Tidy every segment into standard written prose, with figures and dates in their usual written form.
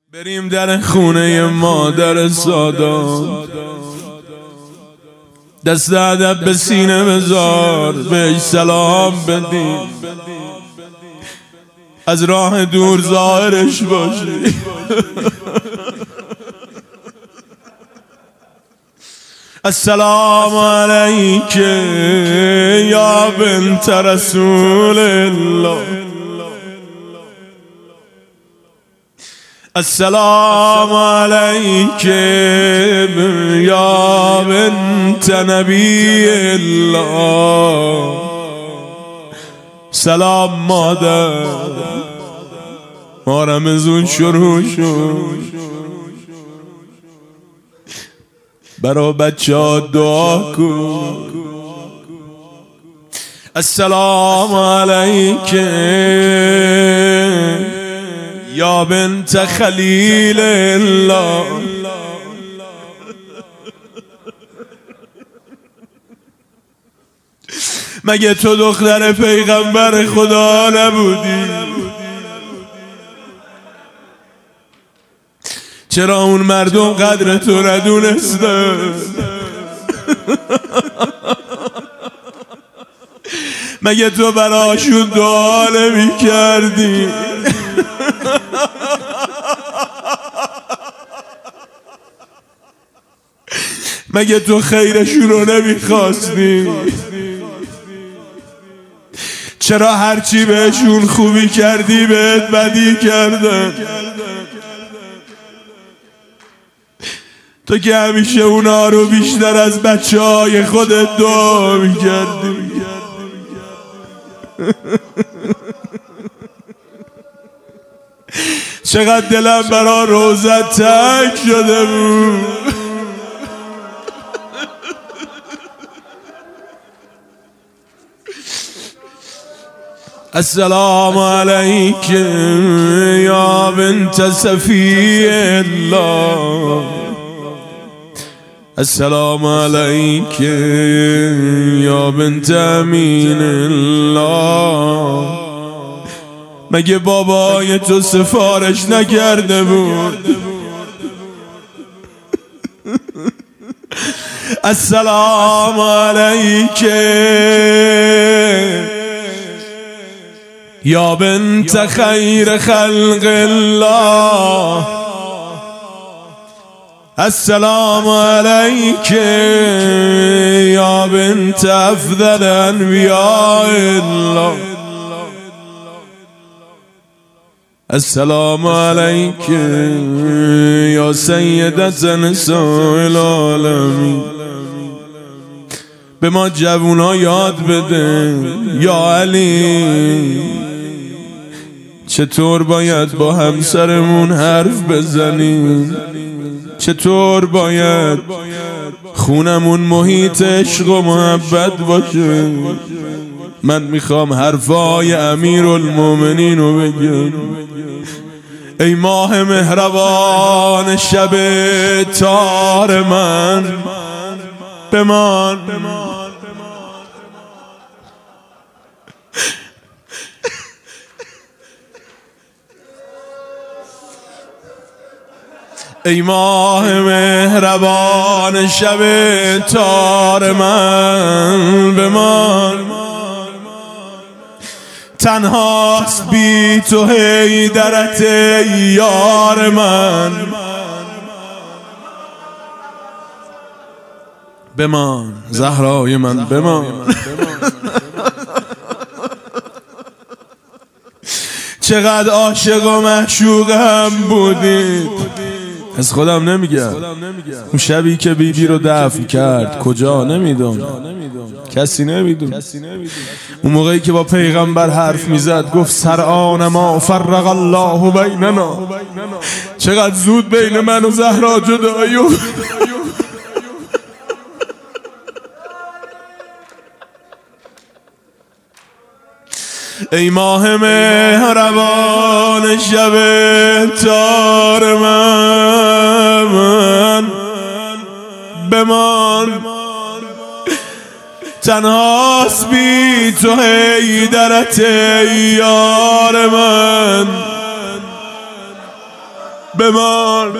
بریم در خونه مادر سادات، دست ادب به سینه بذار، بهش سلام بدیم، از راه دور ظاهرش باشی. السلام علیک یا بنت رسول الله، السلام علیک یا بنت نبی الله. سلام مادر، ما رمضان شروع شد، برا بچه ها دعا کن. السلام علیک یا بنت خلیل الله، مگه تو دختر پیغمبر خدا نبودی؟ چرا اون مردم قدر تو ندونستن؟ مگه تو براشون دعا نمی کردی؟ مگه تو خیرشون رو نمیخواستی؟ چرا هرچی بهشون خوبی کردی بهت بدی کردن؟ تو که همیشه اونا رو بیشتر از بچه های خودت دعا میکردی. چقدر دلم برا روزت تنگ شده بود. السلام علیک یا بنت صفی الله، السلام علیک یا بنت امین الله. مگه بابای تو سفارش نکرده بود؟ السلام علیک یا بنت خیر خلق الله، السلام علیک یا بنت افضل انبیاء الله، السلام علیک یا سیدت نساء العالمین. به ما جوونا یاد بده یا علی، چطور باید با همسرمون حرف بزنیم، چطور باید خونمون محیط عشق و محبت باشه. من میخوام حرفای امیرالمومنین رو بگم. ای ماه مهربان شب تار من، بمان ای ماه مهربان شب تار من، بمان تنهاست بی تو حیدرت یار من، بمان زهرای من بمان. چقدر عاشق و معشوق هم بودید. از خودم نمیگم، اون شبی که بیبی رو دفن کرد کجا نمیدون، کسی نمیدون. اون موقعی که با پیغمبر حرف میزد گفت سرآن ما فرق الله بیننا، چقدر زود بین من و زهرا جدایی. ای ماه مهربان شب تار من، بمان تنهاست بی تو حیدرت یار من، بمان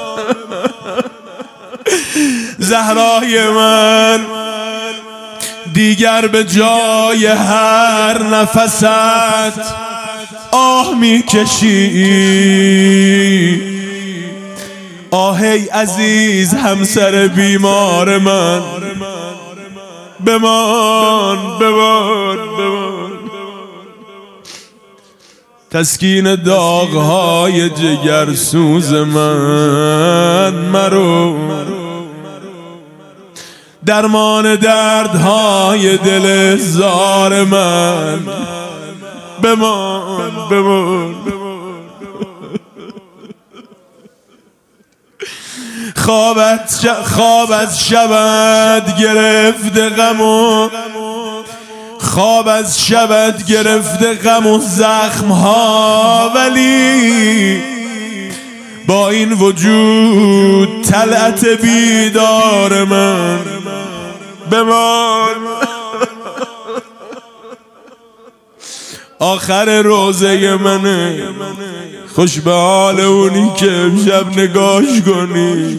زهرای من، دیگر به جای هر نفست آه میکشی. آه ای عزیز همسر بیمار من، بمان بمان بمان. تسکین داغ‌های جگرسوز من مرو، درمان دردهای دل زار من، بمان بمان. خواب از شبت گرفته غم و خواب از شبت گرفته غم و زخم ها، ولی با این وجود طلعت بیدار من، بمان. آخر روزه منه، خوش به حال اونی که امشب نگاش کنی.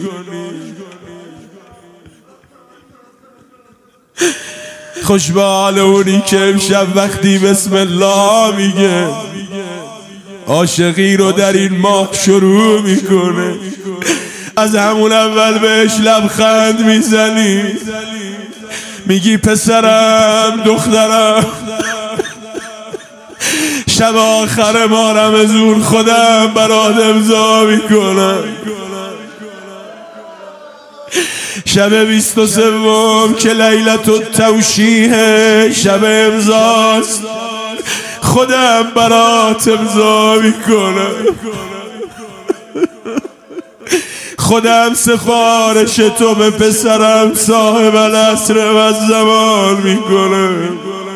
خوش به حال اونی که امشب وقتی بسم الله میگه عاشقی رو در این ماه شروع میکنه، از همون اول بهش لبخند میزنی، میگی پسرم دخترم، شب آخر ما رمضون خودم برات امضا میکنم، شب 23 که لیلت التوشیحه، شب امضاست، خودم برات امضا میکنم، خودم سفارش تو به پسرم صاحب العصر و زمان میکنم.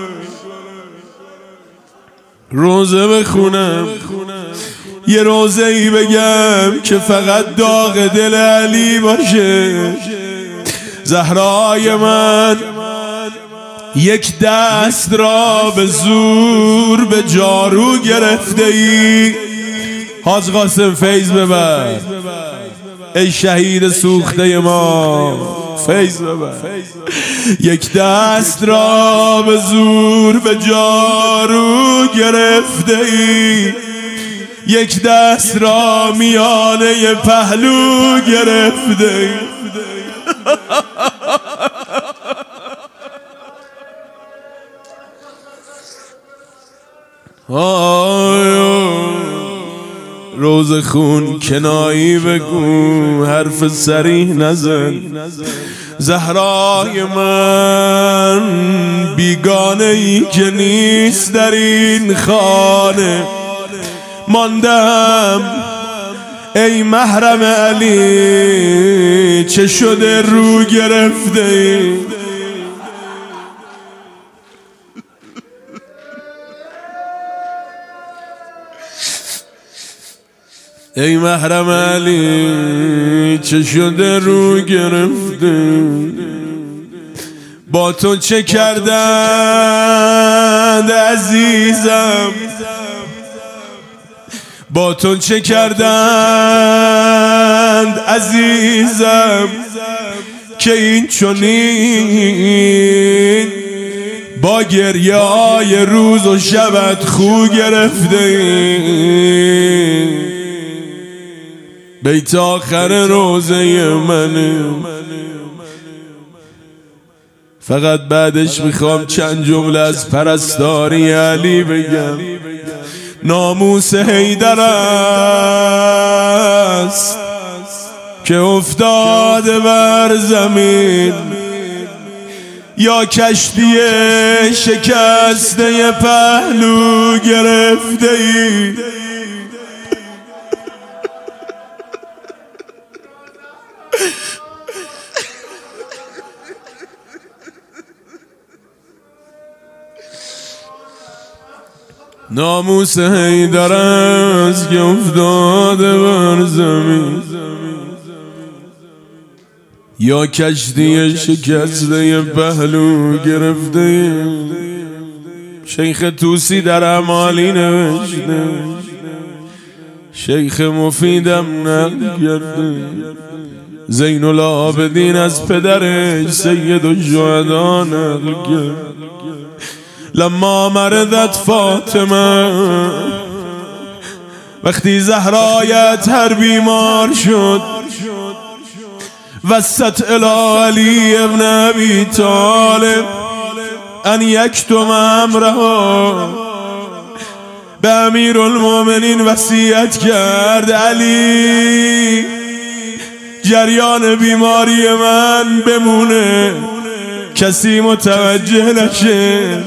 روزه بخونم، یه روزه ای بگم که فقط داغ دل علی باشه. زهرای من، یک دست را به زور به جارو گرفته ای. حاج قاسم فیض ببر ای شهید سوخته ما، فیض ببر. یک دست را به زور به جارو گرفته ای، یک دست را میانه پهلو گرفته ای. روز خون کنایی بگو، حرف صریح نزن. زهرای من، بیگانه ای که نیست در این خانه، ماندم ای محرم علی، چه شده رو گرفته ای؟ ای محرم علی، چه شده رو گرفته؟ با تو چه کردند عزیزم، با تو چه کردند عزیزم، که این چنین با گریه های روز و شبت خو گرفته؟ بیت آخر روزه منه، فقط بعدش میخوام چند جمله از پرستاری علی بگم. ناموس حیدر است که افتاده بر زمین، یا کشتی شکسته پهلو گرفته ای. ناموس حیدر است که افتاده بر زمین، یا کشتی شکسته پهلو گرفته. شیخ توسی در اعمالی نوشته شیخ مفیدم نگرده، زین العابدین از پدرش سید الشهدا نقل کرد. لما مرضت فاطمه، وقتی زهرایت هر بیمار شد، وسط الی علی ابن ابی طالب ان یکتم امرها، به امیر المؤمنین وصیت کرد علی جریان بیماری من بمونه، کسی متوجه نشه.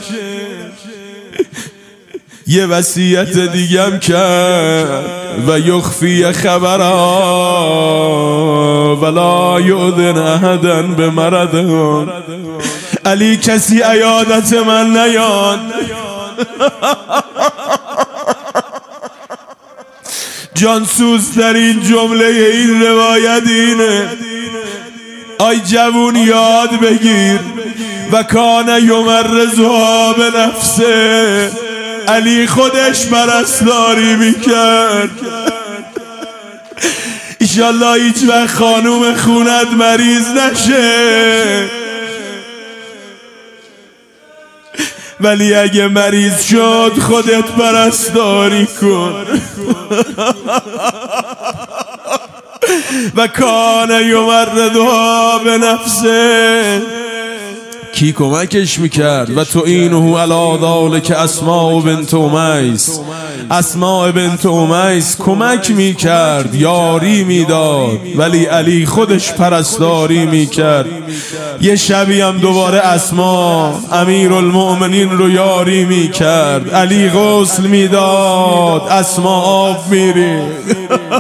یه وصیت دیگم کرد و یخفی خبرها ولا یؤذن احدا به مرضه. علی کسی عیادت من نیاد. جانسوزترین جمله این روایت اینه: آی جوون یاد بگیر و کان یمرزها به نفسه. علی خودش پرستاری میکرد. ایشالله هیچ وقت خانوم خونت مریض نشه، ولی اگه مریض شد خودت پرستاری کن. و کان یمرضها به نفسه. کی کمکش میکرد؟ و تو اینه علی ذلک اسماء بنت امیس. اسماء بنت امیس کمک میکرد، یاری میداد، ولی علی خودش پرستاری میکرد. یه شبی هم دوباره اسماء امیر المؤمنین رو یاری میکرد، علی غسل میداد، اسماء آب میرید.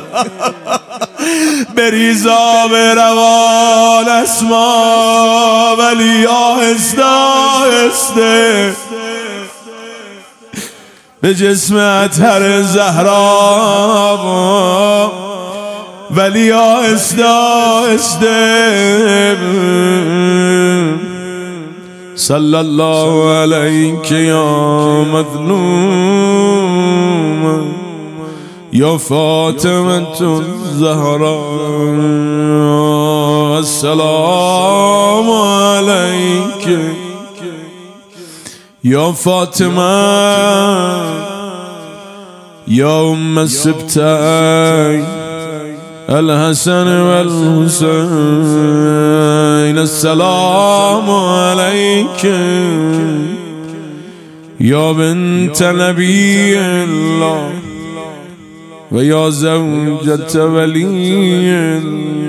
بریزا به روان اسما، ولی آهسته آهسته به جسم اطهر زهرا، ولی آهسته آهسته. صلی الله علیک یا مظلوم یا فاطمة الزهراء، السلام علیک یا فاطمه یا ام السبتین الحسن والحسین، السلام علیک یا بنت نبی الله و یا زوجة ولی الله.